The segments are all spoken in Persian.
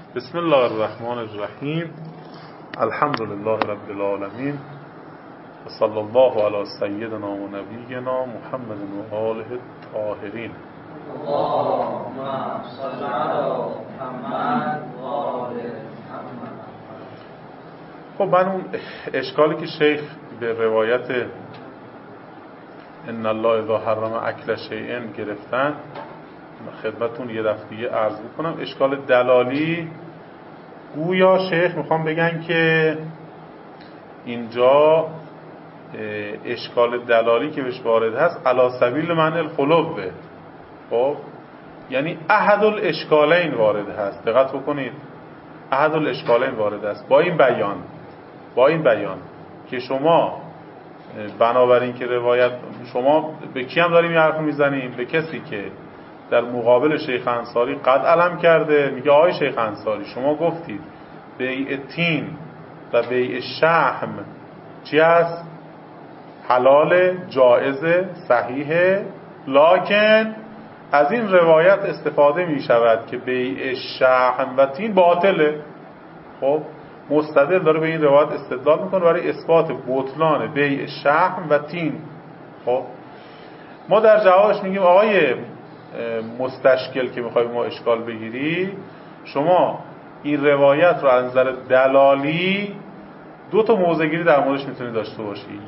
بسم الله الرحمن الرحیم. الحمد لله رب العالمین و صلی الله علی سیدنا و نبینا محمد و آله الطاهرین. اللهم صل علی محمد و آل محمد. خب من اون اشکالی که شیخ به روایت ان الله اذا حرم اکل شیء گرفتن خدمتون یه دفعه عرض بکنم. اشکال دلالی گویا شیخ میخوام بگن که اینجا اشکال دلالی که بهش وارد هست علی سبیل من الخلوه، خب یعنی احد الاشکالین وارد هست. دقت بکنید، احد الاشکالین وارد هست با این بیان که شما بنابراین که روایت شما به کی هم داریم یه حرف میزنیم؟ به کسی که در مقابل شیخ انصاری قد علم کرده. میگه آقای شیخ انصاری شما گفتید بیع تین و بیع شحم چی هست؟ حلال، جائز، صحیحه، لکن از این روایت استفاده می شود که بیع شحم و تین باطله. خب مستدل داره به این روایت استدلال میکنه برای اثبات بطلان بیع شحم و تین. خب ما در جوابش میگیم آقای مستشکل که میخوای ما اشکال بگیری، شما این روایت رو از نظر دلالی دو تا موضع‌گیری در موردش میتونید داشته باشی.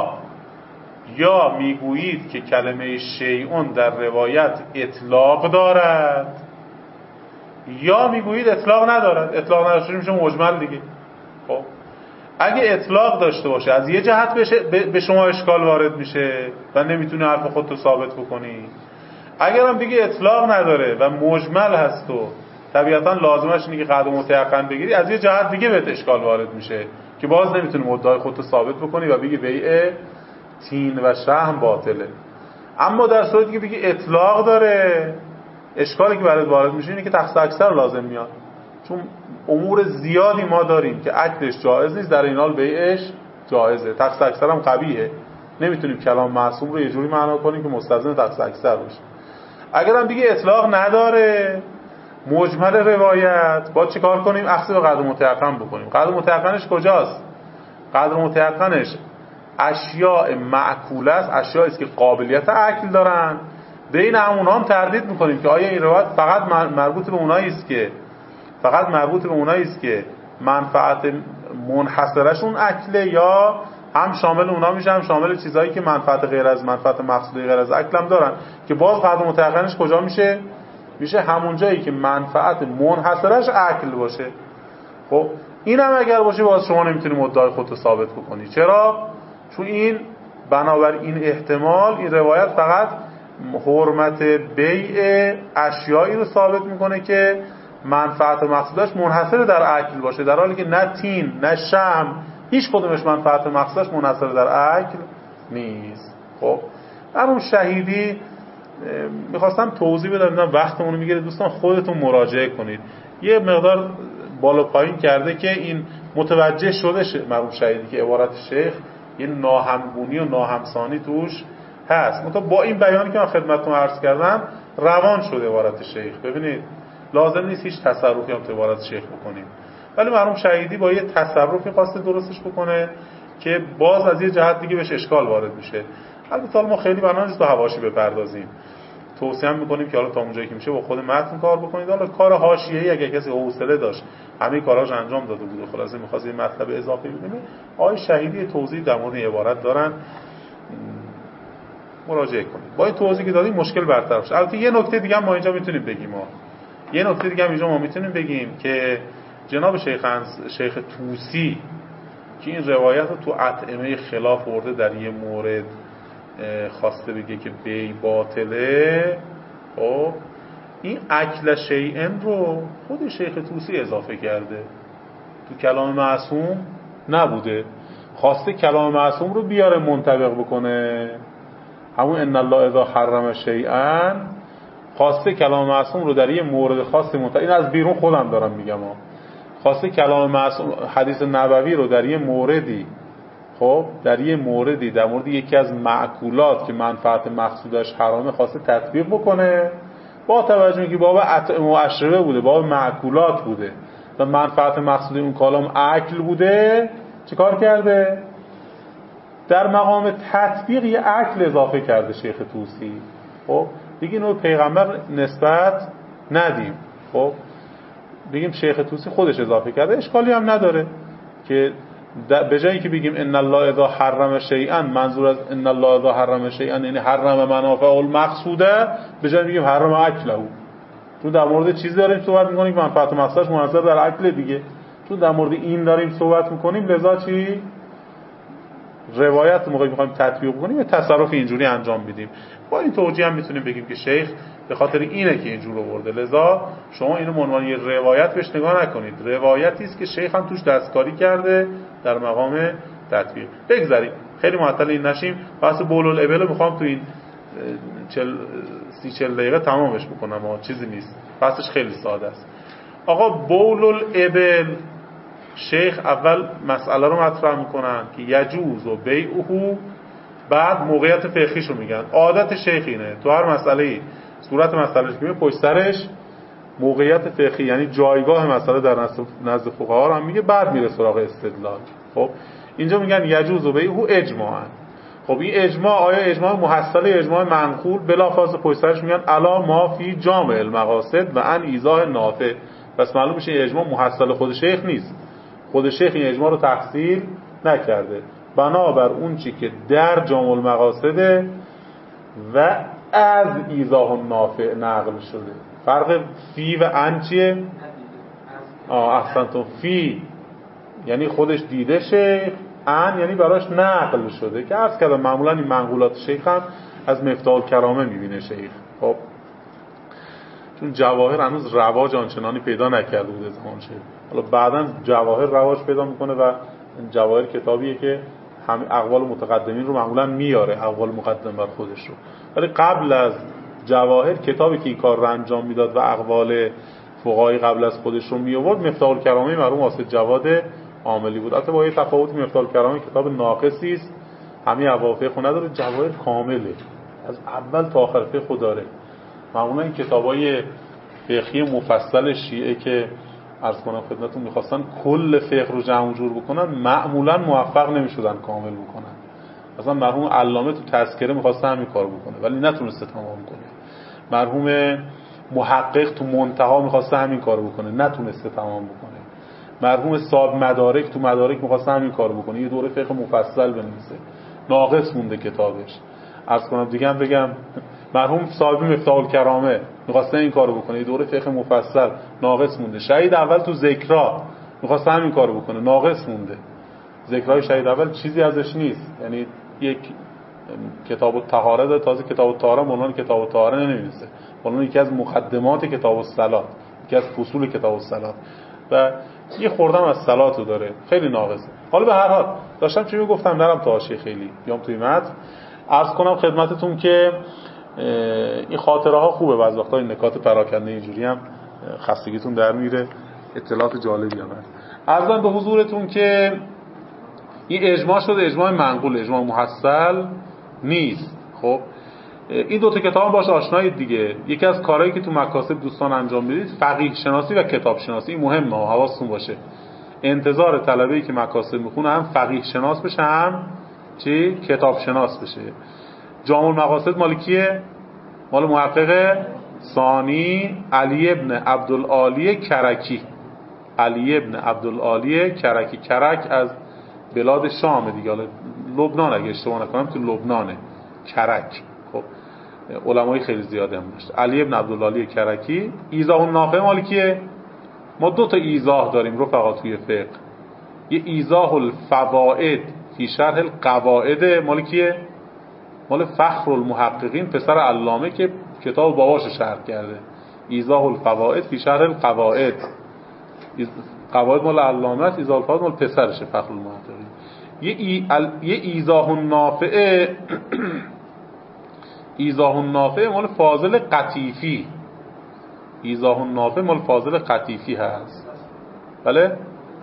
یا میگویید که کلمه شیئون در روایت اطلاق دارد، یا میگویید اطلاق ندارد. اطلاق نداشته میشه مجمل دیگه. خب اگه اطلاق داشته باشه از یه جهت به شما اشکال وارد میشه و نمیتونه حرف خودتو ثابت بکنی. اگر هم بگی اطلاق نداره و مجمل هست و طبیعتا لازمش اینه که قدر متیقن بگیری، از یه جهت دیگه بهت اشکال وارد میشه که باز نمیتونی مدعای خودتو ثابت بکنی و بگی بیع تین و شحم باطله. اما در صورتی که بگی اطلاق داره، اشکالی که برات وارد میشه اینه که تخص اکثر لازم میاد، چون امور زیادی ما داریم که اکلش جایز نیست، در این حال بیعش جایزه. تخص اکثر هم قبیحه، نمیتونیم کلام معصوم رو یه جوری معنا کنیم که مستلزم تخص اکثر باشه. اگر هم دیگه اطلاق نداره، مجمل روایت، با چه کار کنیم؟ اخذ به قدر متیقن بکنیم. قدر متیقنش کجاست؟ قدر متیقنش اشیاء معکوله است، اشیاء است که قابلیت اکل دارن. بین همونها هم تردید میکنیم که آیا این روایت فقط مربوط به اونایی است که منفعت منحصرشون اکله، یا هم شامل اونا میشه هم شامل چیزایی که منفعت غیر از منفعت مقصودی غیر از اکل هم دارن، که باز قدر متعقنش کجا میشه همون جایی که منفعت منحصرش اکل باشه. خب این هم اگر باشه باز شما نمیتونی مدعای خودتو ثابت بکنی. چرا؟ چون این بنابر این احتمال این روایت فقط حرمت بیع اشیایی رو ثابت میکنه که منفعت مقصودش منحصر در اکل باشه، در حالی که نه تین نه شم هیچ کدومش منفعت مقصودش منحصر در اکل نیست. خب همون شهیدی میخواستم توضیح بدم، وقتمون رو میگیره. دوستان خودتون مراجعه کنید، یه مقدار بالا پایین کرده که این متوجه شده مرحوم شهیدی که عبارت شیخ یه ناهمگونی و ناهمسانی توش هست. مثلا با این بیانی که من خدمتتون عرض کردم روان شده عبارت شیخ. ببینید لازم نیست هیچ تصرفی هم تو عبارت شیخ بکنیم، ولی مرحوم شهیدی با یه تصرفی خواسته درستش بکنه که باز از یه جهت دیگه بهش اشکال وارد میشه. البته ما خیلی بنا نیست به حواشی بپردازیم، توصیه میکنیم که حالا تا اونجایی که میشه با خود متن کار بکنید. حالا کار حاشیه‌ای اگه کسی حوصله داشت همه کاراش انجام داده بود و خلاصه می‌خواست یه مطلب اضافه ببینه، آقای شهیدی توضیح در مورد عبارت دارن، مراجعه کنید. با این توضیحی که دادیم مشکل برطرف شد. البته یه نکته دیگه هم ما اینجا میتونیم بگیم که جناب شیخ طوسی که این روایت رو تو اطعمه خلاف ورده در یه مورد خواسته بگه که بی باطله. خب این اکل شیئن رو خود شیخ طوسی اضافه کرده، تو کلام معصوم نبوده. خواسته کلام معصوم رو بیاره منطبق بکنه، همون ان الله اذا حرم شیئا، خواسته کلام معصوم رو در یه مورد خاصی این از بیرون خودم دارم میگم خواسته کلام معصوم حدیث نبوی رو در یه موردی، خب در یه موردی در مورد یکی از معکولات که منفعت مقصودش حرامه خواسته تطبیق بکنه، با توجه که باب اطعمه و اشربه بوده، باب معکولات بوده. و منفعت مقصود اون کلام عقل بوده، چه کار کرده؟ در مقام تطبیق یه عقل اضافه کرده شیخ طوسی. خب دیگه اینو پیغمبر نسبت ندیم، خب بگیم شیخ طوسی خودش اضافه کرده، اشکالی هم نداره که به جایی که بگیم ان الله اذا حرم شیئا، منظور از ان الله اذا حرم شیئا یعنی حرم منافع المقصوده، به جای بگیم حرم اکله، چون در مورد چیزی داریم صحبت می‌کنیم که منفعت مقصدش منحصر در اکل دیگه، چون در مورد این داریم صحبت می‌کنیم، لذا چی روایت موقعی می‌خوایم تطبیق کنیم یه تصرف اینجوری انجام بدیم. با این توجیه هم میتونیم بگیم که شیخ به خاطر اینه که اینجور آورده، لذا شما اینو به عنوان یه روایت بهش نگاه نکنید، روایتی است که شیخ هم توش دستکاری کرده در مقام تطبیق. بگذاریم خیلی معطل این نشیم، بحث بول الابل میخوام تو این 30-40 دقیقه تمامش بکنم، چیزی نیست، بحثش خیلی ساده است. آقا بول الابل، شیخ اول مسئله رو مطرح میکنن که یجوز و بیعه، بعد موقعیت فقهیشو میگن. عادت شیخ اینه تو هر مسئله صورت مسئلهش که پشت سرش موقعیت فقهی یعنی جایگاه مسئله در نزد فقها هم میگه، بعد میره سراغ استدلال. خب اینجا میگن یجوز و بیعه اجماعا. خب این اجماع آیا اجماع محصل اجماع منقول؟ بلافاصله پشت سرش میگن الا ما فی جامع المقاصد و ان ایضاح نافع. پس معلوم میشه اجماع محصل خود شیخ نیست، خود شیخ این اجماع رو تحصیل نکرده، بنابر اون چی که در جامع المقاصد و از ایضاح النافع نقل شده. فرق فی و ان چیه؟ احسنتم. فی یعنی خودش دیده شیخ، ان یعنی براش نقل شده، که عرض کردم معمولا این منقولات شیخ هم از مفتاح الکرامه میبینه شیخ. خب چون جواهر هنوز رواج آنچنانی پیدا نکرده بود زمان شیخ، حالا بعداً جواهر رواج پیدا میکنه و جواهر کتابیه که همین اقوال متقدمین رو معمولا میاره، اقوال مقدم بر خودش رو، ولی قبل از جواهر کتابی که این کار رو انجام میداد و اقوال فقهای قبل از خودش رو می آورد مفتاح الکرامه مرحوم واسط جواد عاملی بود. البته با یه تفاوت، مفتاح الکرامه کتاب ناقصی است، همین اوافق نداره، جواهر کامله از اول تا آخر فقه داره. معمولا این کتابای فقهی مفصل شیعه که عرض کنم خدمتتون میخواستن کل فقه رو جمع جور بکنن، معمولا موفق نمیشدن کامل بکنن. مثلا مرحوم علامه تو تذکره میخواسته همین کار بکنه ولی نتونسته تمام کنه. مرحوم محقق تو منتها میخواسته همین کار بکنه، نتونسته تمام بکنه. مرحوم صاحب مدارک تو مدارک میخواسته همین کار بکنه، یه دوره فقه مفصل بنویسه، ناقص مونده کتابش. عرض کنم دیگه هم بگم مرحوم صاحب مفتاح الکرامه می‌خواسته این کارو بکنه، یه دوره فقه مفصل، ناقص مونده. شهید اول تو ذکرا می‌خواسته همین کارو بکنه، ناقص مونده. ذکرای شهید اول چیزی ازش نیست، یعنی یک کتاب الطهاره داره، تازه کتاب الطهاره مولانا کتاب الطهاره نمی‌نویسه، مولانا یکی از مقدمات کتاب الصلات، یکی از فصول کتاب الصلات و یه خوردم از صلاتو داره، خیلی ناقصه. حالا به هر حال داشتم چی میگفتم، نرم تا حاشیه خیلی بیام توی متن. عرض کنم خدمتتون که این خاطره ها خوبه، بعضی وقتا این نکات پراکنده اینجوری هم خستگیتون در میره، اطلاعات جالبی هم هست. عرضم به حضورتون که این اجماع شده، اجماع منقول، اجماع محصل نیست. خب این دو تا کتاب هم باش آشنایید دیگه. یکی از کارهایی که تو مکاسب دوستان انجام میدید فقیه شناسی و کتاب شناسی، این مهمه، حواستون باشه. انتظار طلبه‌ای که مکاسب میخونه هم فقیه شناس بشه، هم چی؟ کتاب شناس بشه. جامع المقاصد مال کیه؟ مال محقق ثانی علی ابن عبدالعالی کرکی. علی ابن عبدالعالی کرکی. کرک از بلاد شام دیگه، لبنان اگه اشتباه نکنم تو لبنانه کرک. خب علمای خیلی زیاده هم داشت. علی ابن عبدالعالی کرکی. ایضاح النافع مال کیه؟ ما دو تا ایضاح داریم رفقا توی فقه. یه ایضاح الفوائد فی شرح القواعد مال کیه؟ مال فخر المحققین پسر علامه که کتاب باباش شرح کرده. ایضاح الفوائد فی شرح القواعد، قواعد مال علامه است، ایضاح الفوائد مال پسرشه فخر المحققین. یه ایضاح النافع ایضاح النافع مال فاضل قطیفی. ایضاح النافع مال فاضل قطیفی هست. بله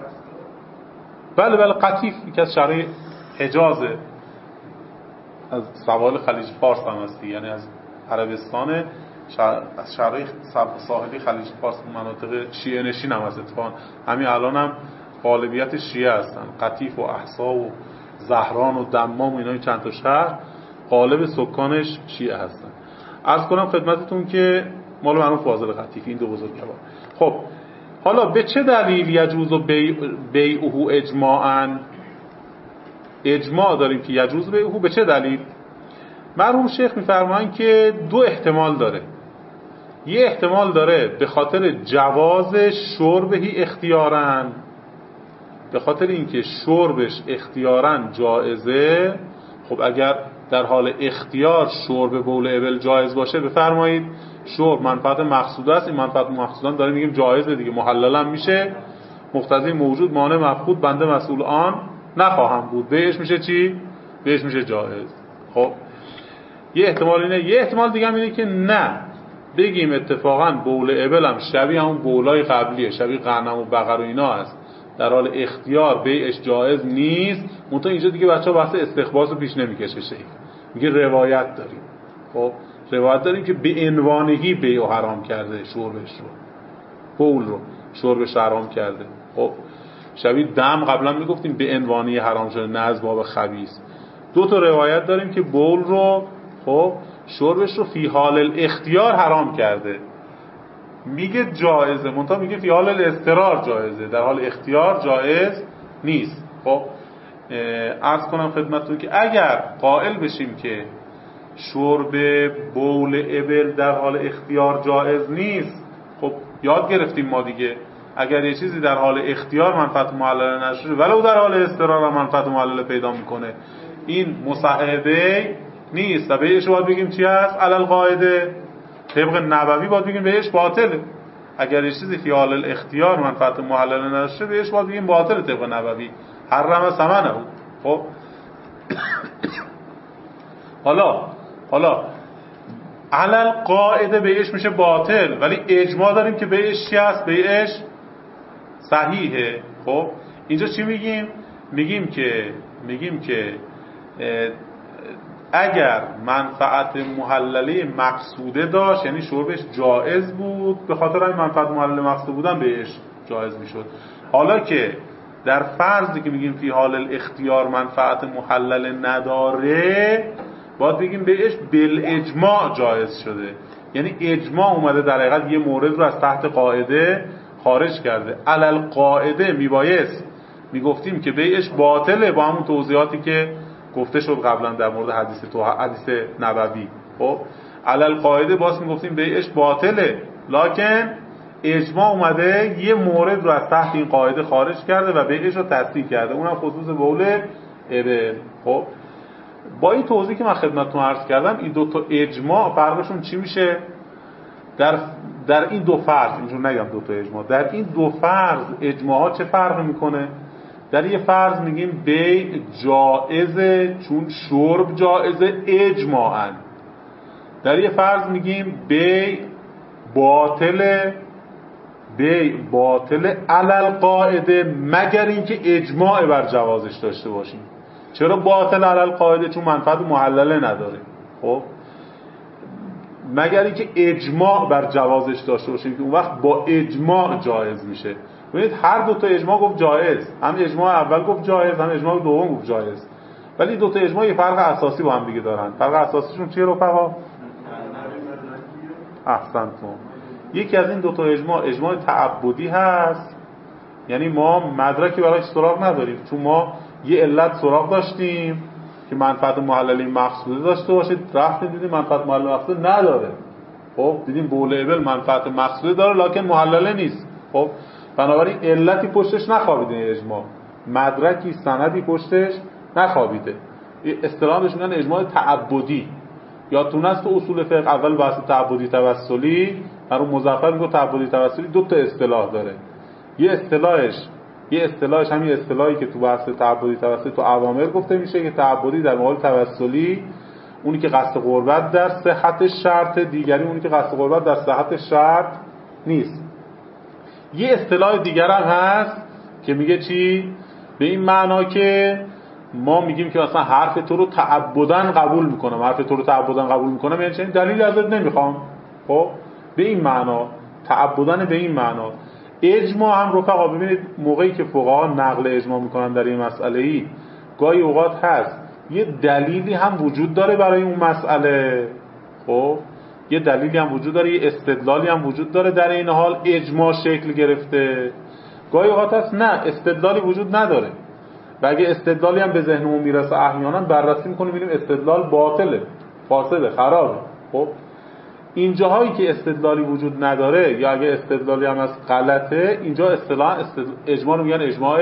قطیف که از شهر حجازه، از سواحل خلیج فارس هم هستی، یعنی از عربستان. از شهرهای ساحلی خلیج فارس مناطق شیعه نشین هم هست. اتفاقا همین الان هم غالبیت شیعه هستن، قطیف و احسا و زهران و دمام و اینا، چند تا شهر غالب سکانش شیعه هستن. عرض کنم خدمتتون که مال مرحوم فاضل قطیف این دو بزرگوار. خب حالا به چه دلیل یجوز و بیعه اجماعاً؟ اجماع داریم که یجوز بیعه. به چه دلیل؟ مرحوم شیخ میفرمایند که دو احتمال داره. یه احتمال داره به خاطر جواز شربهی اختیاراً، به خاطر اینکه شربش اختیاراً جایزه. خب اگر در حال اختیار شرب بول ابل جایز باشه، بفرمایید شرب منفعت مقصود است، این منفعت مقصودان داریم میگیم جایزه دیگه، محلل هم میشه، مقتضی موجود مانع مفقود بنده مسئول آن نخواهم بود، بهش میشه چی؟ بهش میشه جایز. خب یه احتمال اینه. یه احتمال دیگه هم اینه که نه، بگیم اتفاقا بول ابل هم شبیه همون بولای قبلیه، شبیه غنم و بقر و اینا است، در حال اختیار بیعش جایز نیست. منتها اینجا دیگه بچه‌ها بحث استخباس رو پیش نمیکشه، شیخ میگه روایت داریم. خب روایت داریم که به عنوانهی بیع حرام کرده، شربش رو، بول رو شربش حرام کرده. خب شبیه دم قبلا میگفتیم به عنوانی حرام شده، نه از باب خبیث. دو تا روایت داریم که بول رو خب شربش رو فی حال الاختیار حرام کرده، میگه جایزه، منتها میگه فی حال الاضطرار جایزه، در حال اختیار جایز نیست. خب عرض کنم خدمتتون که اگر قائل بشیم که شرب بول ابل در حال اختیار جایز نیست، خب یاد گرفتیم ما دیگه، اگر یه چیزی در حال اختیار منفعت معلل نشده ولو در حال اضطرار منفعت معلل پیدا میکنه، این مصحبه نیست و بهش باید بگیم چی هست؟ علل قاعده طبق نبوی باید بگیم بهش باطله. اگر یه چیزی فی حال الاختیار منفعت معلل نشده بهش باید بگیم باطله طبق نبوی، حرم ثمنه. خب حالا علل قاعده بهش میشه باطل، ولی اجماع داریم که بهش چی هست؟ بهش صحیحه. خب اینجا چی میگیم؟ میگیم که اگر منفعت محلله مقصوده داشت، یعنی شربش جایز بود، به خاطر این منفعت محلله مقصود بودن بهش جایز میشد. حالا که در فرضی که میگیم فی حال الاختیار منفعت محلله نداره، باید بگیم بهش بالاجماع جایز شده، یعنی اجماع اومده در حقیقت یه مورد رو از تحت قاعده خارج کرده. علل قاعده میبایست میگفتیم که بهش باطله، با همون توضیحاتی که گفته شد قبلا در مورد حدیث نبوی. خب علل قاعده باز میگفتیم بهش باطله، لکن اجماع اومده یه مورد رو از تحت این قاعده خارج کرده و بهش رو تصدیق کرده، اونم خصوص بول ابل. خب با این توضیح که من خدمتتون عرض کردم، این دو تا اجماع فرقشون چی میشه؟ در این دو فرض، اینجور نگم دو تا اجماع، در این دو فرض اجماع ها چه فرق میکنه؟ در یه فرض میگیم بیع جائزه چون شرب جائزه اجماعاً، در یه فرض میگیم بیع باطل علل قاعده مگر اینکه اجماع بر جوازش داشته باشیم. چرا باطل علل قاعده؟ چون منفعت محلله نداره. خب مگر اینکه اجماع بر جوازش داشته باشیم که اون وقت با اجماع جایز میشه. ببینید هر دو تا اجماع گفت جایز، هم اجماع اول گفت جایز، هم اجماع دوم گفت جایز، ولی دو تا اجماع یه فرق اساسی با هم دیگه دارن. فرق اساسیشون چیه رفقا؟ احسنتون. یکی از این دو تا اجماع تعبدی هست، یعنی ما مدرکی برایش سراغ نداریم، چون ما یه علت سراغ داشتیم که منفعت محللی مقصوده داشته باشه، رفتیم دیدیم منفعت محللی مقصوده نداره. خب دیدیم بول ابل منفعت مقصوده داره لکن محلله نیست. خب بنابراین علتی پشتش نخوابیده، اجماع مدرکی سندی پشتش نخوابیده. اصطلاحاً بهش میگن اجماع تعبدی. یادتون است تو اصول فقه اول بحث تعبدی توسلی، مرحوم مظفر میگه تعبدی توسلی دو تا اصطلاح داره. یه اصطلاحش همین اصطلاحی که تو بحث تعبدی توسلی تو اوامر گفته میشه که تعبدی در مقابل توسلی اونی که قصد قربت در صحت شرط، دیگری اونی که قصد قربت در صحت شرط نیست. یه اصطلاح دیگر هم هست که میگه چی؟ به این معنا که ما میگیم که مثلا حرف تو رو تعبداً قبول میکنم، حرف تو رو تعبداً قبول میکنم یعنی چنین دلیلی ازت نمیخوام، خب به این معنا تعبدن، به این معنا. اجماع هم رفقا ببینید موقعی که فقها نقل اجماع میکنن در این مسئله‌ای، گاهی اوقات هست یه دلیلی هم وجود داره برای اون مسئله، خب یه دلیلی هم وجود داره، یه استدلالی هم وجود داره، در این حال اجماع شکل گرفته. گاهی اوقات هست نه استدلالی وجود نداره و اگه استدلالی هم به ذهنمون میرسه احیانا بررسی میکنیم میبینیم استدلال باطله، فاسده، خرابه. خب این جاهایی که استدلالی وجود نداره یا اگه استدلالی هم از غلطه، اینجا اصطلاحاً اجماع رو میگن اجماع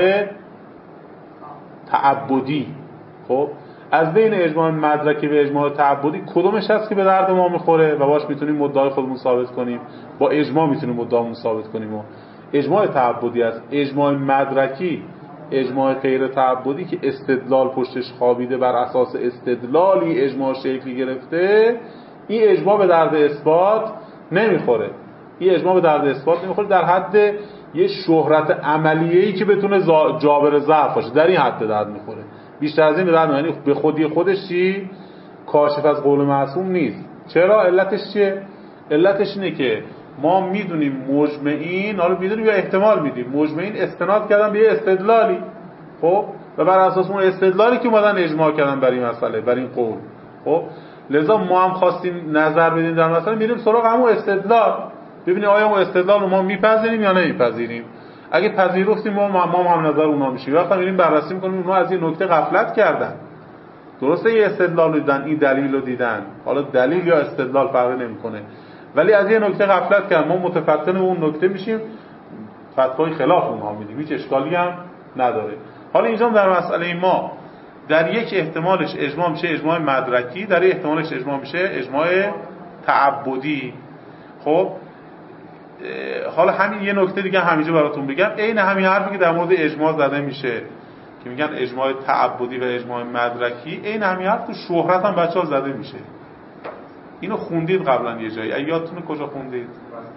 تعبدی. خب از بین اجماع مدرکی و اجماع تعبدی کدومش هست که به درد ما میخوره و باش میتونیم مدعای خودمون ثابت کنیم؟ با اجماع میتونیم مدعامون ثابت کنیم. و اجماع تعبدی است. اجماع مدرکی، اجماع غیر تعبدی که استدلال پشتش خوابیده، بر اساس استدلالی اجماع شکلی گرفته، این اجماع به درد اثبات نمیخوره. این اجماع به درد اثبات نمیخوره در حد یه شهرت عملیه‌ای که بتونه جابر ضعف باشه، در این حد درد میخوره. بیشتر از این به درد نمیخوره. به خودی خودش چی کاشف از قول معصوم نیست. چرا؟ علتش چیه؟ علتش اینه که ما میدونیم مجمعین، حالا میدونیم یا احتمال میدیم، مجمعین استناد کردن به یه استدلالی، خب و بر اساس اون استدلالی که اومدن اجماع کردن بر این مسئله، بر این قول. خب لذا ما هم خواستیم نظر بدیم در مسئله، میریم سراغ همون استدلال، ببینیم آیا اون استدلال رو ما میپذیریم یا نمیپذیریم. اگه پذیرفتیم ما هم نظر اونا میشیم. وقتی میریم بررسی میکنیم اونها از این نکته غفلت کردن. درسته یه استدلال رو دیدن، این دلیل رو دیدن، حالا دلیل یا استدلال فرقی نمیکنه، ولی از یه نکته غفلت کردن، ما متفتن اون نکته میشیم، فتوای خلاف اونها میدیم، هیچ اشکالی هم نداره. حالا اینجا در مسئله ما در یک احتمالش اجماع میشه اجماع مدرکی، در یک احتمالش اجماع میشه اجماع تعبدی. خب حالا همین یه نکته دیگه همینجا براتون بگم، عین همین حرفی که در مورد اجماع زده میشه که میگن اجماع تعبدی و اجماع مدرکی، عین همین حرف تو شهرت هم بچه‌ها زده میشه. اینو خوندید قبلا یه جایی، یادتونه کجا خوندید؟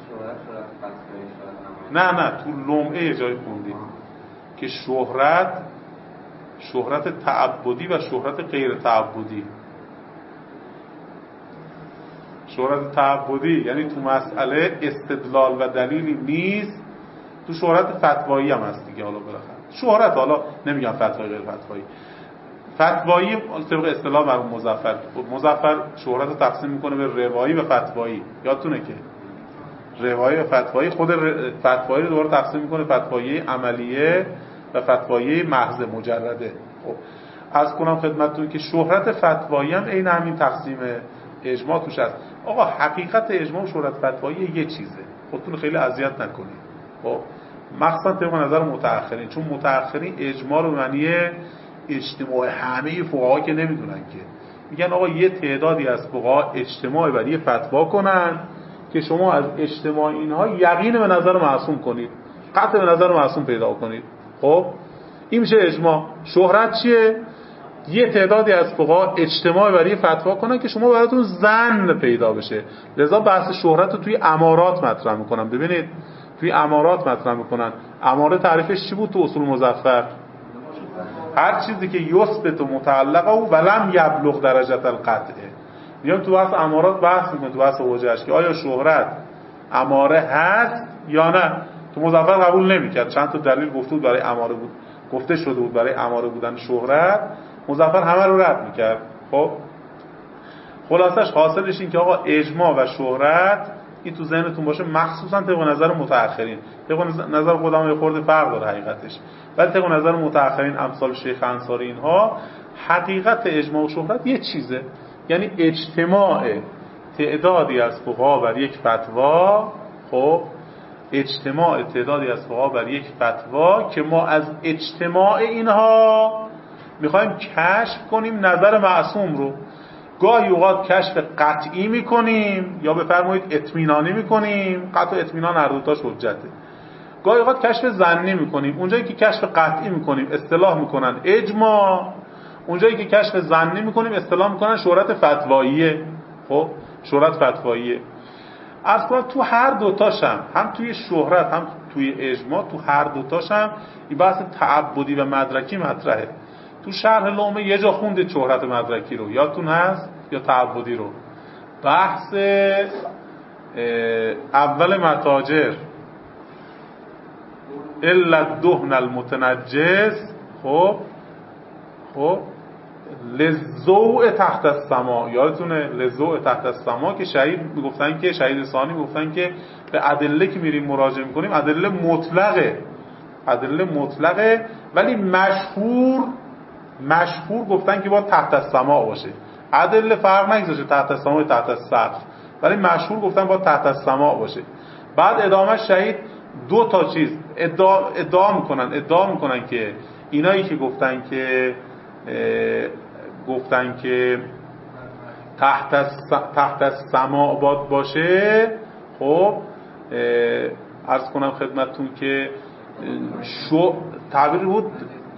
نه تو لمعه یه جایی خوندید که شهرت تعبدی و شهرت غیر تعبدی. شهرت تعبدی یعنی تو مسئله استدلال و دلیلی نیست، تو شهرت فتوایی هم هست دیگه. حالا بالاخره شهرت، حالا نمیگم فتوایی غیر فتوایی، فتوایی طبق اصطلاح مرحوم مظفر شهرت رو تقسیم میکنه به روایی و فتوایی. یادتونه که روایی و فتوایی، خود فتوایی رو دوباره تقسیم میکنه فتوایی عملیه و فتوایی محض مجرده. خب عرض کنم خدمتتون که شهرت فتوایی هم عین همین تقسیم اجماع توش هست. آقا حقیقت اجماع و شهرت فتوایی یه چیزه، خودتون خیلی اذیت نکنید. خب مخصوصا طبق نظر متأخرین، چون متأخرین اجماع رو معنی اجتماع همه فقها که نمیدونن، که میگن آقا یه تعدادی از فقها اجتماع بر یه فتوا کنن که شما از اجتماع اینها یقین به نظر معصوم کنید، قطع به نظر معصوم پیدا کنید. خب این میشه اجماع. شهرت چیه؟ یه تعدادی از فقها اجتماع بر یه فتوا کنن که شما براتون ظن پیدا بشه. لذا بحث شهرت رو توی امارات مطرح میکنن. ببینید توی امارات مطرح میکنن. اماره تعریفش چی بود تو اصول مظفر؟ هر چیزی که یثبت متعلقه و ولم یبلغ درجه القطع. میگم تو بحث امارات بحث میکنن، تو بحث حجج، که آیا شهرت اماره هست یا نه. تو مظفر قبول نمیکرد، چند تا دلیل گفته بود برای اماره بود، گفته شده بود برای اماره بودن شهرت، مظفر همه رو رد میکرد. خب خلاصش حاصلش این که آقا اجماع و شهرت این تو ذهنتون باشه، مخصوصا طبق نظر متأخرین. طبق نظر خودم یه خورده فرق داره حقیقتش، ولی طبق نظر متأخرین امثال شیخ انصاری اینها، حقیقت اجماع و شهرت یه چیزه، یعنی اجتماع تعدادی از فقها بر یک فتوا. خب اجتماع تعدادی از فقها بر یک فتوا که ما از اجتماع اینها میخوایم کشف کنیم نظر معصوم رو. گاهی اوقات کشف قطعی میکنیم یا بفرمایید اطمینانی میکنیم، قطع و اطمینان هر دو تاش حجته. گاهی اوقات کشف ظنی میکنیم، اونجایی که کشف قطعی میکنیم اصطلاح میکنن اجماع، اونجایی که کشف ظنی میکنیم اصطلاح میکنن شهرت فتواییه. خب شهرت فتواییه. عرض کنم تو هر دوتاش هم توی شهرت هم توی اجماع، تو هر دوتاش هم این بحث تعبدی و مدرکی مطرحه. تو شرح لومه یه جا خوندید شهرت مدرکی رو، یادتون هست؟ یا تعبدی رو؟ بحث اول متاجر الا الدهن المتنجس. خب لزوء تحت السما، یادتونه لزوء تحت السما که شهید میگفتن که شهید ثانی میگفتن که به ادله که میریم مراجعه میکنیم ادله مطلقه ولی مشهور گفتن که باید تحت السما باشه. ادله فرق نگذاشته تحت السما تحت السقف، ولی مشهور گفتن باید تحت السما باشه. بعد ادامه شهید دو تا چیز ادعا میکنن که اینایی که گفتن که تحت السما باشه. خب عرض کنم خدمتتون که تعبیر بود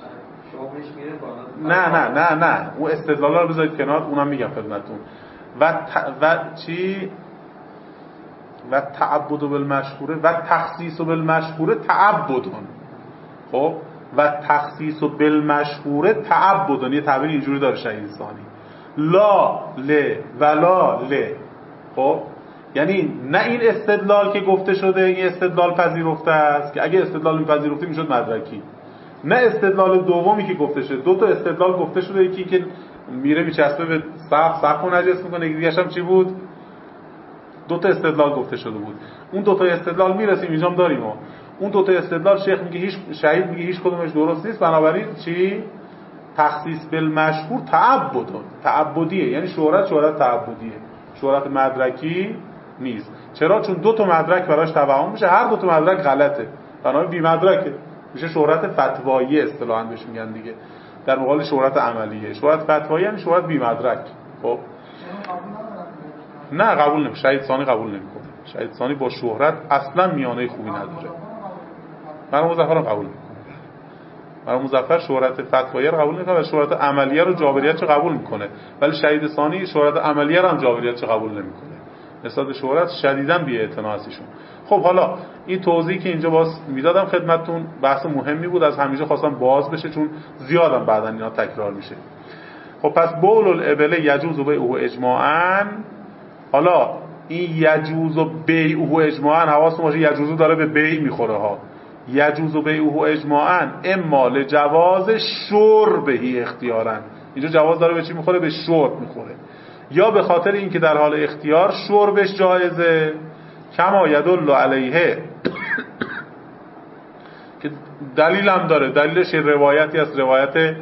نه اون استدلالا رو بذارید کنار، اونم میگم خدمتتون. و چی و تعبد بالمشهوره و تخصیص بالمشهوره تعبدون. خب و تخصیص بالمشهوره تعبدون، یه تعبیر اینجوری داره شهید ثانی، لا ل ولا ل. خب یعنی نه این استدلال که گفته شده این استدلال پذیرفته است که اگه استدلال میپذیرفته میشد مدرکی، نه استدلال دومی که گفته شده. دو تا استدلال گفته شده، یکی که میره میچسبه به سقف و نجس میکنه، یکی دیگه هم چی بود؟ دو تا استدلال گفته شده بود. اون دو تا استدلال میرسیم اینجام داریم اون دو تا استدلال شیخ میگه شهید میگه هیچ کدومش درست نیست، بنابراین چی؟ تخصیص بالمشهور تعبدیه، یعنی شهرت تعبدیه، شهرت مدرکی نیست. چرا؟ چون دو تا مدرک براش توهم میشه، هر دو تا مدرک غلطه، بنابراین بی مدرکه، میشه شهرت فتوایی اصطلاحاً بهش میگن دیگه، در مقابل شهرت عملیه. شهرت فتوایی یعنی شهرت بی مدرک. خب نه قبول نمیشه، شهید ثانی قبول نمیکنه. شهید ثانی با شهرت اصلا میانه خوبی نداره. مرحوم مظفر قبول میکنه. مرحوم مظفر شهرت فتوایی رو قبول نمیکنه و شهرت عملیه رو جابریت قبول میکنه، ولی شهید ثانی شهرت عملیه رو هم جابریت قبول نمیکنه. نسبت به شهرت شدیداً بی‌اعتنا هستشون. خب حالا این توضیحی که اینجا باز میدادم خدمتتون بحث مهمی بود، از همیشه خواستم باز بشه چون زیادم بعداً اینا تکرار میشه. خب پس بول الابل یجوز بیعه اجماعاً. حالا این یجوز بیعه اجماعاً حواستون باشه یجوز داره به بیع میخوره ها. یجوز بیعه اجماعاً اما لجواز شربه اختیاراً، اینجا جواز داره به چی میخوره؟ به شرب میخوره، یا به خاطر اینکه در حال اختیار شربش جایزه، کما یدل علیه که دلیل هم داره. دلیلش روایتی از روایت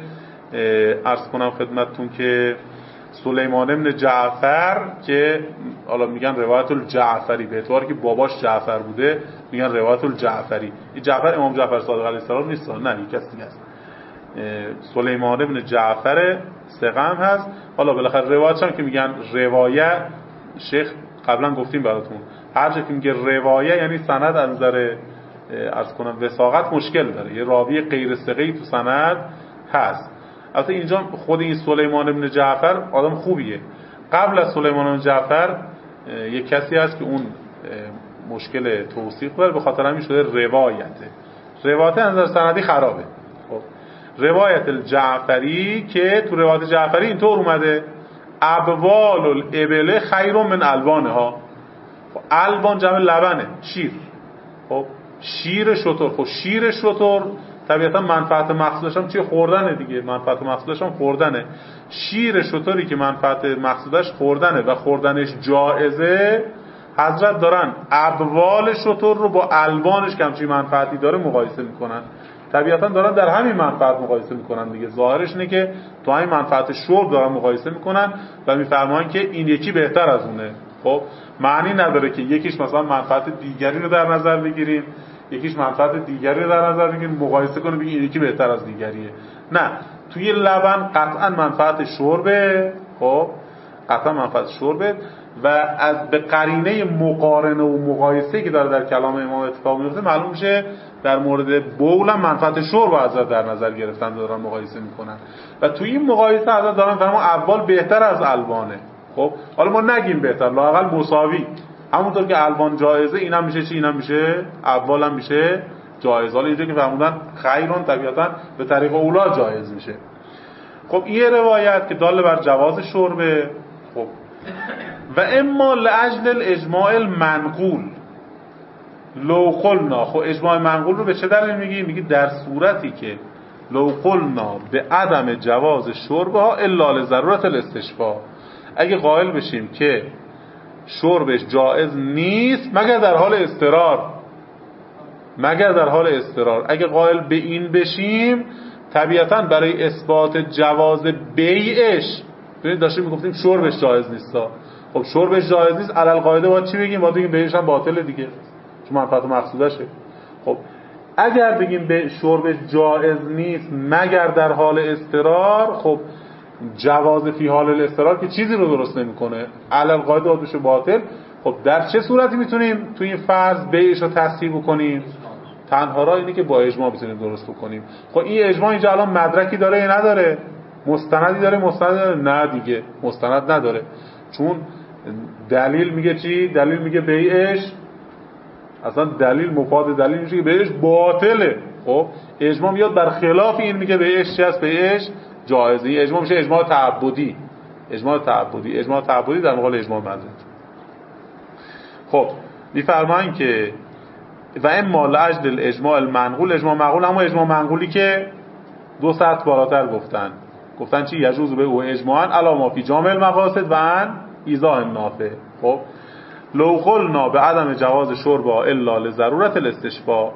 عرض کنم خدمتتون که سلیمان بن جعفر که حالا میگن روایت الجعفری، به اعتباری که باباش جعفر بوده میگن روایت الجعفری. این جعفر امام جعفر صادق علیه السلام نیست، نه یک کس دیگه است. سلیمان بن جعفر ثقه هم هست. حالا بالاخره روایتش هم که میگن روایت، شیخ قبلا گفتیم براتون هر جا که میگه روایت یعنی سند از نظر عرض کنم وثاقت مشکل داره، یه راوی غیر ثقه‌ای تو سند هست. البته اینجا خود این سلیمان بن جعفر آدم خوبیه. قبل از سلیمان بن جعفر یک کسی هست که اون مشکل توثیق داره، به خاطر همین شده روایت از نظر سندی خرابه. خب روایت الجعفری که تو روایت جعفری اینطور اومده ابوال الابل خیر من الوانها. خب الوان جمع لبنه، شیر. خب شیر شتر، خب شیر شتر طبیعتا منفعت مقصودش هم چیه؟ خوردنه دیگه، منفعت مقصودش هم خوردنه. شیر شتری که منفعت مقصودش خوردنه و خوردنش جائزه، حضرت دارن ابوال شتر رو با الوانش که همچین منفعتی داره مقایسه میکنن. طبیعتا دارن در همین منفعت مقایسه میکنن دیگه، ظاهرش اینه که تو همین منفعت شرب دارن مقایسه میکنن و میفرماین که این یکی بهتر از اونه. خب معنی نداره که یکیش مثلا منفعت دیگری رو در نظر بگیریم، یکیش منفعت دیگری رو در نظر بگیریم مقایسه کنیم بگیم این یکی بهتر از دیگریه. نه، توی لبن قطعا منفعت شربه. خب قطعا منفعت شربه و از به قرینه مقارنه و مقایسه که داره در کلام امام اتفاق میفته معلوم میشه در مورد بول هم منفعت شرب حضرت در نظر گرفتن، دارن مقایسه میکنن و توی این مقایسه حضرت دارن فرمون اول بهتر از الوانه. خب حالا ما نگیم بهتر، لااقل مساوی، همونطور که الوان جایزه اینم میشه چی؟ اینم میشه اول هم میشه جایز. حالا اینجا که فرمودن خیرون طبیعتا به طریق اولا جایز میشه. خب این روایت که دال بر جواز شربه، خب و اما لاجل الاجماع المنقول لو قلنا. خب اجماع منقول رو به چه دلیل میگی؟ میگی در صورتی که لو قلنا به عدم جواز شربها الا لضرورت الاستشفاء، اگه قائل بشیم که شربش جایز نیست مگر در حال اضطرار، مگر در حال اضطرار، اگه قائل به این بشیم طبیعتاً برای اثبات جواز بیعش، ببینید داشتیم میگفتیم شربش جایز نیست. خب شربش جایز نیست علل قاعده باید چی بگیم؟ باید بگیم بیعش هم باطله دیگه، چون منفعت مقصودشه. خب اگر بگیم به شربش جایز نیست مگر در حال اضطرار، خب جواز فی حال الاضطرار که چیزی رو درست نمیکنه، علل قاعده باید بشه باطل. خب در چه صورتی میتونیم توی این فرض بیعش رو تصحیح بکنیم؟ تنها راه اینه که با اجماع بتونیم درست بکنیم. خب این اجماع اینجا الان مدرکی داره یا نداره؟ مستندی داره؟ مستند داره؟ نه دیگه مستند نداره، چون دلیل میگه چی؟ دلیل میگه بیعش، اصلا دلیل مفاد دلیل میشه که بیعش باطله. خب اجماع میاد بر خلاف این، میگه بیعش چی است؟ بیعش جایزه. این اجماع میشه اجماع تعبدی. اجماع تعبدی، اجماع تعبدی در مقابل اجماع مدرک. خب میفرمایند که و اما لاجل الاجماع المنقول، اجماع منقول اما اجماع منقولی که دو سطح بالاتر گفتن چی؟ یجوز به او اجماعا علی ما فی جامع المقاصد و ان ایضاح النافع. خب لو قلنا به عدم جواز شربها الا لضرورت الاستشفاء.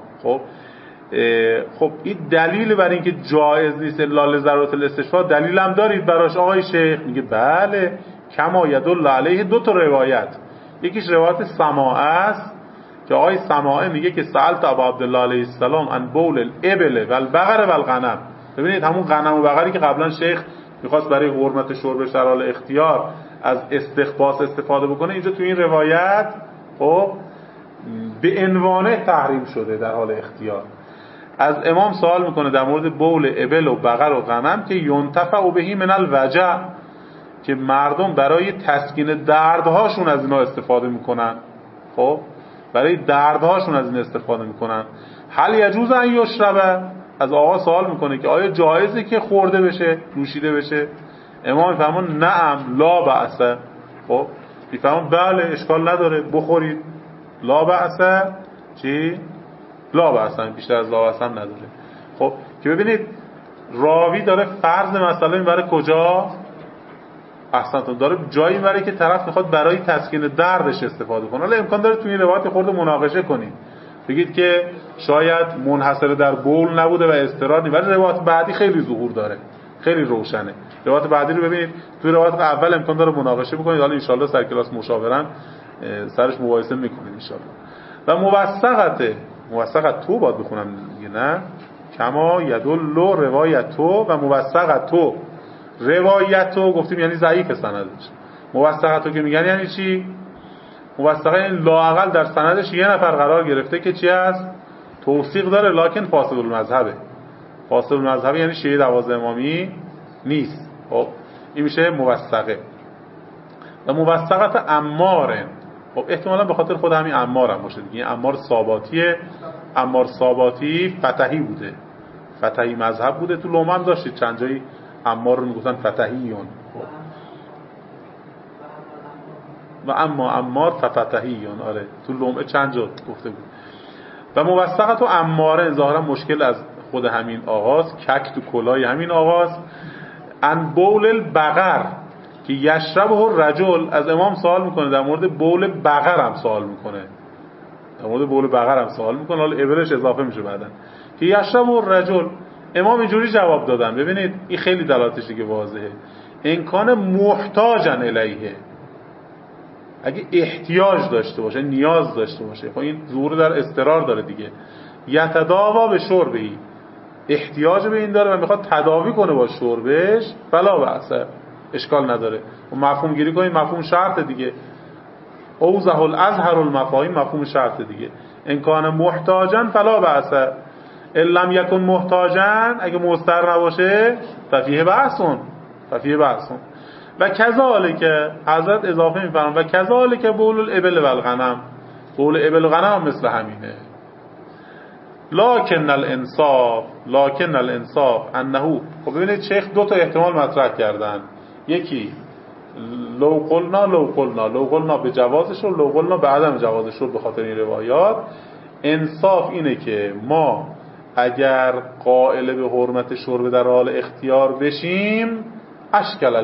خب این دلیل برای اینکه جایز نیست الا لضرورت الاستشفاء دلیل هم دارید براش آقای شیخ؟ میگه بله، کما یدل علیه دو تا روایت. یکیش روایت سماعه است که آقای سماعه میگه که سألت ابا عبدالله علیه السلام عن بول الابل و البقر و الغنم. ببینید همون غنم و بقری که قبلا شیخ میخواست برای حرمت شربش در حال اختیار از استخباس استفاده بکنه، اینجا تو این روایت خب به عنوان تحریم شده در حال اختیار. از امام سوال میکنه در مورد بول ابل و بقر و غنم که ینتفع بهی من الوجع، که مردم برای تسکین دردهاشون از اینا استفاده میکنن. خب برای دردهاشون از این استفاده میکنن. هل یجوز ان یشربه؟ از آقا سوال میکنه که آیا جایزه که خورده بشه، نوشیده بشه؟ امام میفرمان نعم لا بأس. خب میفرمان بله اشکال نداره بخورید، لا بأس. چی؟ لا بأس، بیشتر از لا بأس هم نداره. خب که ببینید راوی داره فرض مسئله میبره کجا؟ احسنتون، داره جایی میبره که طرف میخواد برای تسکین دردش استفاده کنه. حالا امکان داره تو این روایت خورده مناقشه کنید، بگید که شاید منحصر در بول نبوده و اضطرار نیست، ولی روایت بعدی خیلی ظهور داره، خیلی روشنه. روایت بعدی رو ببینید، توی روایت اول امکان داره مناقشه بکنید. حالا ان شاءالله سر کلاس مشاورن سرش مباحثه میکنید ان شاءالله. و موثقت تو باید بخونم دیگه، نه کما یدل روایتو و موثقتو. روایتو گفتیم یعنی ضعیف سندش، موثقتو که میگن یعنی چی؟ موثقه این لااقل در سندش یه نفر قرار گرفته که چی است؟ توثیق داره لکن فاسد المذهبه. فاسد المذهبه یعنی شیعه 12 امامی نیست. خب این میشه موثقه. و موثقت عماره، خب احتمالا به خاطر خود همین عمار هم باشه دیگه. عمار ثاباتیه. عمار ثاباتی فتحی بوده، فتحی مذهب بوده. تو لومن داشتید چند جایی عمار رو میگفتن فتحیون. و اما عمار ففتحیون. آره تو لومه چند جا گفته بود. و موثقت و عماره ظاهرا مشکل از خود همین آغاز، کک تو کلای همین آغاز. ان بول البقر که یشربه الرجل، از امام سوال میکنه در مورد بول بقر هم سوال میکنه، در مورد بول بقر هم سوال میکنه. حالا ابلش اضافه میشه بعدن که یشربه الرجل. امام اینجوری جواب دادن، ببینید این خیلی دلالتش دیگه واضحه، ان کان محتاجن الیه، اگه احتیاج داشته باشه، نیاز داشته باشه. خب این ظهور در اضطرار داره دیگه. یتداوا به شربی، احتیاج به این داره و میخواد تداوی کنه با شربش، فلا بأس، اشکال نداره. و مفهوم گیری کنید، مفهوم شرط دیگه. اوضح الازهر المفاهیم، مفهوم شرط دیگه. ان کان محتاجن فلا بأس، ان لم یکن محتاجن، اگه مضطر نباشه ففیه بأسون، ففیه بأسون. و کذالک، حضرت اضافه می‌فرمایند و کذالک بول الابل و الغنم، بول ابل و غنم مثل همینه. لکن الانصاف انه. خب ببینید شیخ دو تا احتمال مطرح کردن. یکی لو قلنا به جوازش و لو قلنا به عدم جوازش رو به خاطر این روایات. انصاف اینه که ما اگر قائل به حرمت شرب در حال اختیار بشیم اشکل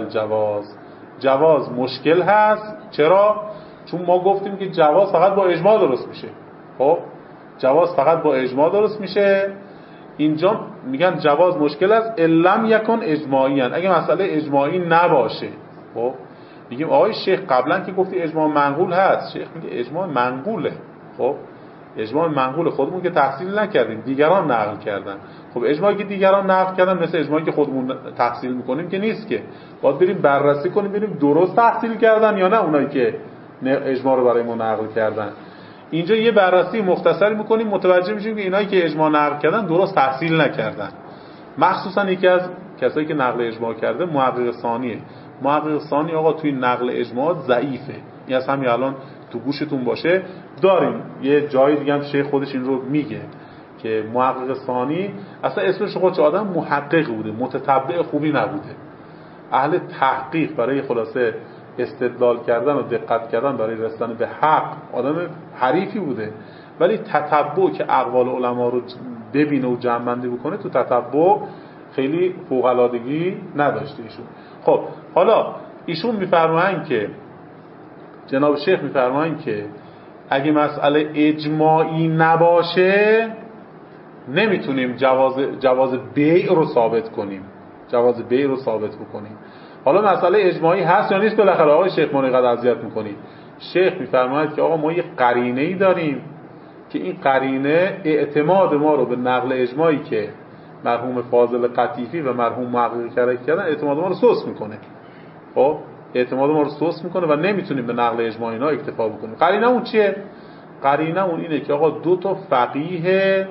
جواز مشکل هست. چرا؟ چون ما گفتیم که جواز فقط با اجماع درست میشه. خب جواز فقط با اجماع درست میشه. اینجا میگن جواز مشکل است لم یکن اجماعی، اگه مسئله اجماعی نباشه. خب میگیم آقای شیخ قبلا که گفتی اجماع منقول هست، شیخ میگه اجماع منقوله. خب اجماع منقول خودمون که تحصیل نکردیم، دیگران نقل کردن. خب اجماعی که دیگران نقل کردن مثل اجماعی که خودمون تحصیل میکنیم که نیست، که باید بریم بررسی کنیم ببینیم درست تحصیل کردن یا نه اونایی که اجماع رو برای ما نقل کردن. اینجا یه بررسی مختصری میکنیم، متوجه میشیم که اینایی که اجماع نقل کردن درست تحصیل نکردن. مخصوصا یکی از کسایی که نقل اجماع کرده محقق ثانیه. محقق ثانی آقا توی نقل اجماع ضعیفه. این از همین الان تو گوشتون باشه. داریم یه جای دیگه هم شیخ خودش این رو میگه که محقق ثانی اصلا اسمش خودش آدم محقق بوده، متتبع خوبی نبوده، اهل تحقیق برای خلاصه استدلال کردن و دقت کردن برای رسیدن به حق آدم حریفی بوده، ولی تتبع که اقوال علما رو ببینه و جمع‌بندی بکنه تو تتبع خیلی فوق‌العادگی نداشته ایشون. خب حالا ایشون میفرمایند که جناب شیخ میفرمایند که اگه مسئله اجماعی نباشه نمیتونیم جواز بیع رو ثابت کنیم، جواز بیع رو ثابت بکنیم. حالا مسئله اجماعی هست یا نیست؟ بالاخره آقای شیخ ما اینقدر اذیت میکنید. شیخ میفرماید که آقا ما یه قرینه‌ای داریم که این قرینه اعتماد ما رو به نقل اجماعی که مرحوم فاضل قطیفی و مرحوم محقق کرک کردن اعتماد ما رو سوس میکنه. خب اعتماد ما رو سوس میکنه و نمیتونیم به نقل اجماعی اینا اکتفا بکنیم. قرینه اون چیه؟ قرینه اون اینه که آقا دو تا فقیه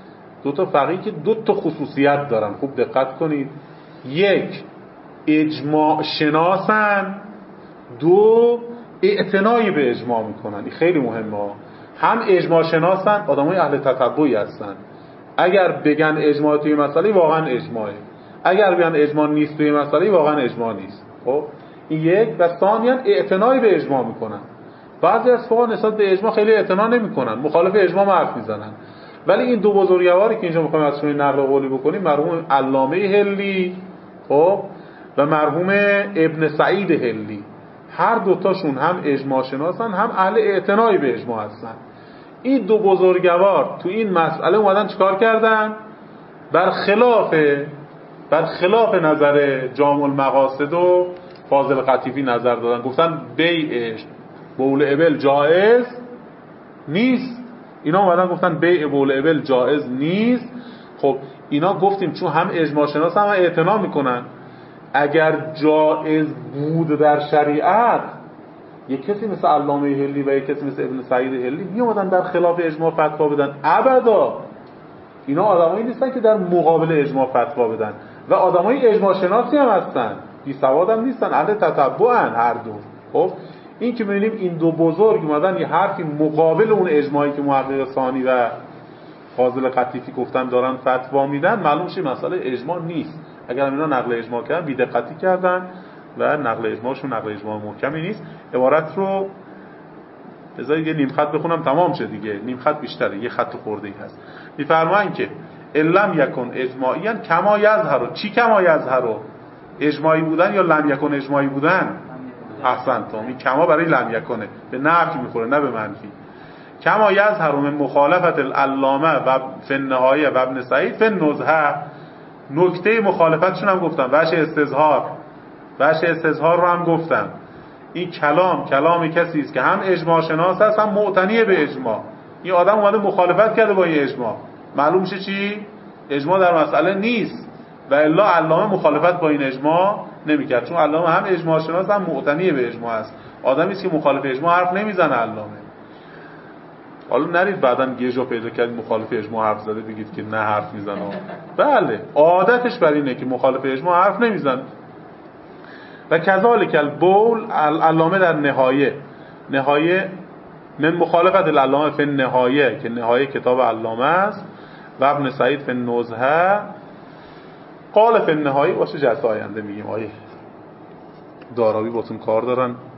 که دو تا خصوصیت دارن. خوب دقت کنید. یک، اجماع شناسن، دو، اعتنایی به اجماع میکنن. این خیلی مهمه. هم اجماع شناسن، آدمای اهل تتبعی هستن. اگر بگن اجماع توی مسئله واقعا اجماعه، اگر بگن اجماع نیست توی مسئله واقعا اجماع نیست. خب این یک. و ثانیاً اعتنایی به اجماع میکنن. بعضی از فقها نسبت به اجماع خیلی اعتنا نمیکنن، مخالف اجماع حرف میزنن. ولی این دو بزرگواری که اینجا میخوایم ازشون نقل قولی بکنیم، مرحوم علامه هلی خب و مرحوم ابن سعید هلی، هر دوتاشون هم اجماع شناسن هم اهل اعتنایی به اجماع هستن. این دو بزرگوار تو این مسئله اومدن چیکار کردن؟ برخلاف نظر جامع المقاصد و فاضل قطیفی نظر دادن. گفتن بیع بول ابل جائز نیست. اینا اومدن گفتن بیع بول ابل جائز نیست. خب اینا گفتیم چون هم اجماع شناس هم اعتنا میکنن، اگر جائز بود در شریعت یک کسی مثل علامه هلی و یک کسی مثل ابن سعید هلی میومدن در خلاف اجماع فتوا بدن؟ ابدا. اینا آدمایی نیستن که در مقابل اجماع فتوا بدن و آدمای اجماع شناسی هم هستن، بی سواد هم نیستن، اهل تتبعن هر دو. خب این که می‌بینیم این دو بزرگ اومدن یه حرفی مقابل اون اجماعی که محقق ثانی و فاضل قطیفی گفتن دارن فتوا میدن، معلوم شه مسئله اجماع نیست. اگر اینا نقل اجماع کردن بی دقتی کردن و نقل اجماعشون نقل اجماع محکمی نیست. عبارت رو بذارید یه نیم خط بخونم تمام شه دیگه، نیم خط بیشتره، یه خط خورده ای هست. میفرمایند که لم یکن اجماعیان کما یظهر. چی کما یظهر؟ اجماعی بودن یا لم یکن اجماعی بودن؟ احسنتم. این کما برای لم یکنه، به نفی میخوره نه به منفی. کما یظهر من مخالفت العلامه و فی النهایه و ابن سعید فی النزهه. نکته مخالفتشون هم گفتم، وجه استظهار رو هم گفتم. این کلام کسی است که هم اجماع شناس است هم معتنی به اجماع. این آدم اومده مخالفت کرده با این اجماع، معلوم میشه چی؟ اجماع در مسئله نیست و الا علامه مخالفت با این اجماع نمیکرد، چون علامه هم اجماع شناس هم معتنی به اجماع است. آدمی است که مخالف اجماع حرف نمیزنه علامه. حالا نرید بعداً یه جا پیدا کردید مخالف اجماع حرف زده بگید که نه حرف میزنه. بله عادتش بر اینه که مخالف اجماع حرف نمیزنه. و کذالک البول، علامه در نهایه من مخالفت العلامه فی النهایه که نهایه کتاب علامه است و ابن سعید فی النزهه قال فی النهایه. باشه جلسه آینده میگیم آیه داراوی باتون کار دارن،